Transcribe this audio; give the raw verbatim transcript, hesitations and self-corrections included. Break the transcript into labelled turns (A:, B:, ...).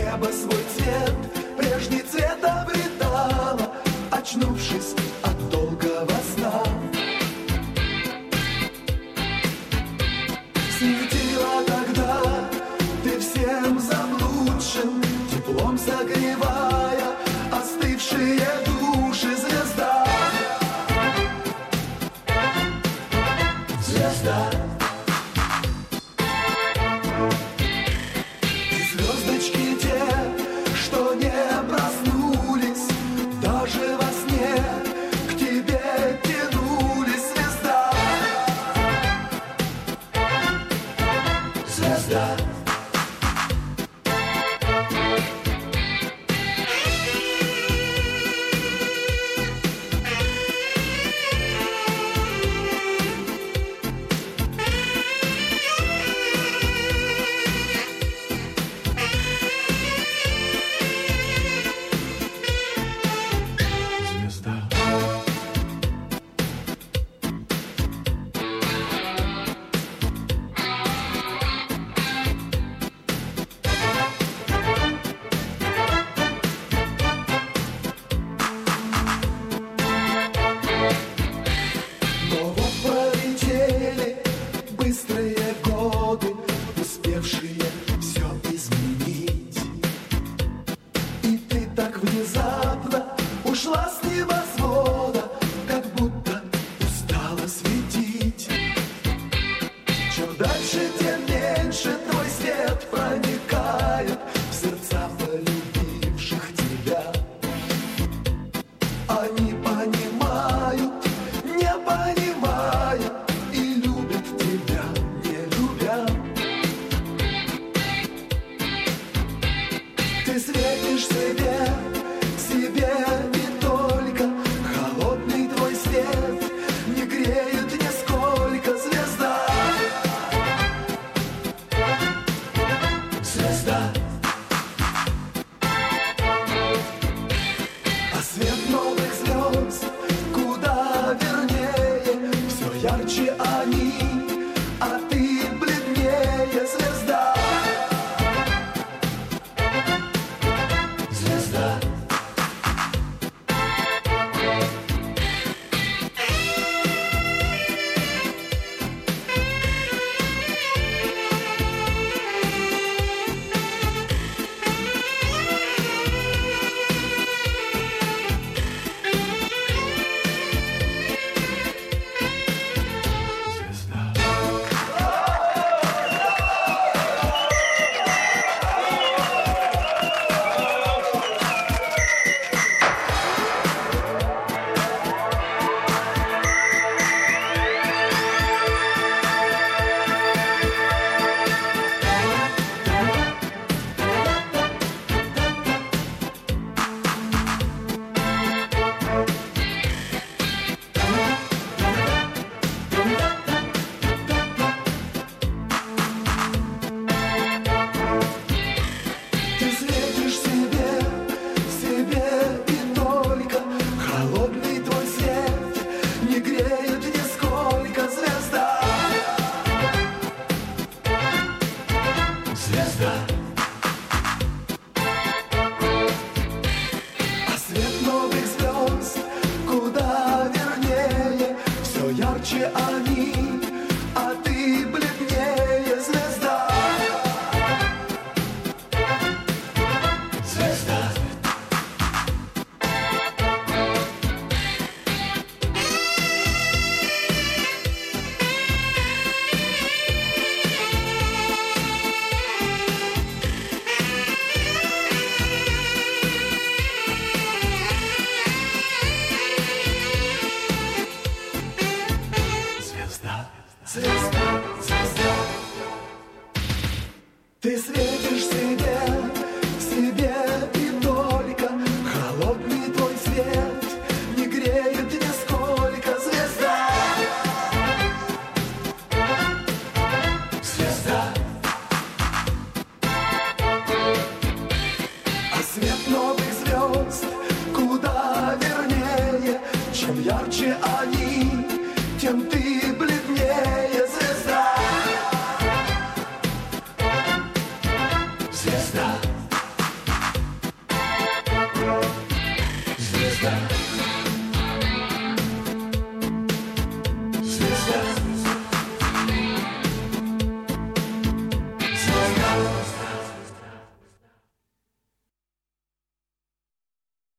A: небо свой цвет, прежний цвет обретала, очнувшись от долгого сна. Светила тогда ты всем заблудшим, теплом согревая остывшие души. Звезда, звезда, и звездочки те, что не проснулись, даже во сне к тебе тянулись. Звезда, звезда. Быстрые годы, успевшие все изменить, и ты так внезапно ушла с небосвода, как будто устала светить. Чем дальше, тем меньше твой свет проникает в сердца полюбивших тебя. Они понимают, не понимая, и любят тебя, не любя. Ты светишь себе, себе и только. Холодный твой свет не греет нисколько. Звезда, звезда, а свет новых звезд куда вернее, все ярче они, а ты бледнее. Звезда, звезда, ты светишь себе, себе и только. Холодный твой свет не греет нисколько. Звезда, звезда, а свет новых звезд куда вернее, все ярче они, а ты бледнее. Звезда, звезда, звезда, звезда. Ты светишь себе, себе и только. Холодный твой свет не греет нисколько. Звезда, звезда, а свет новых звезд куда вернее. Чем ярче они, тем ты